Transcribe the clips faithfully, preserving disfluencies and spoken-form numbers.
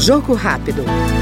Jogo rápido.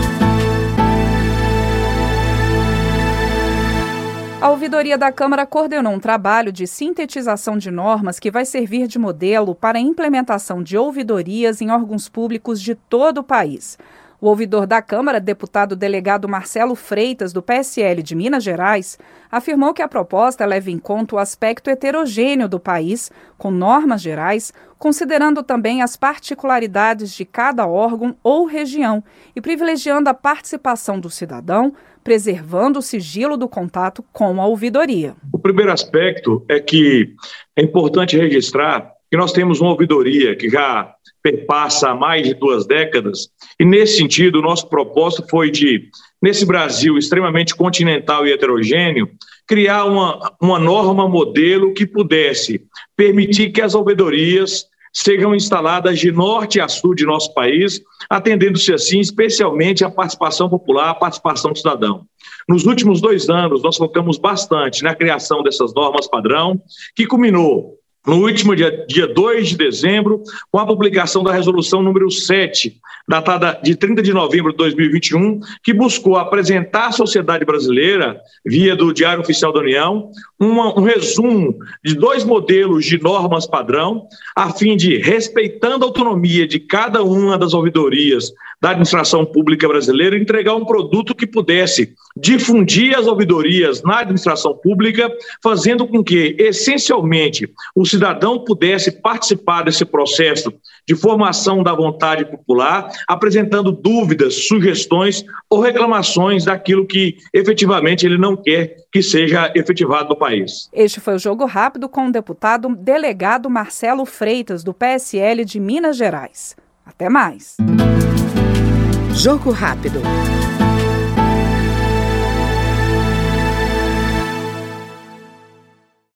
A ouvidoria da Câmara coordenou um trabalho de sintetização de normas que vai servir de modelo para a implementação de ouvidorias em órgãos públicos de todo o país. O ouvidor da Câmara, deputado delegado Marcelo Freitas, do P S L de Minas Gerais, afirmou que a proposta leva em conta o aspecto heterogêneo do país, com normas gerais, considerando também as particularidades de cada órgão ou região e privilegiando a participação do cidadão, preservando o sigilo do contato com a ouvidoria. O primeiro aspecto é que é importante registrar que nós temos uma ouvidoria que já perpassa há mais de duas décadas e, nesse sentido, o nosso propósito foi de, nesse Brasil extremamente continental e heterogêneo, criar uma, uma norma modelo que pudesse permitir que as ouvidorias sejam instaladas de norte a sul de nosso país, atendendo-se assim especialmente à participação popular, à participação do cidadão. Nos últimos dois anos, nós focamos bastante na criação dessas normas padrão, que culminou no último dia, dia dois de dezembro, com a publicação da resolução número sete, datada de trinta de novembro de dois mil e vinte e um, que buscou apresentar à sociedade brasileira, via do Diário Oficial da União, uma, um resumo de dois modelos de normas padrão, a fim de, respeitando a autonomia de cada uma das ouvidorias da administração pública brasileira, entregar um produto que pudesse difundir as ouvidorias na administração pública, fazendo com que, essencialmente, o cidadão pudesse participar desse processo de formação da vontade popular, apresentando dúvidas, sugestões ou reclamações daquilo que efetivamente ele não quer que seja efetivado no país. Este foi o Jogo Rápido com o deputado delegado Marcelo Freitas, do P S L de Minas Gerais. Até mais. Jogo Rápido.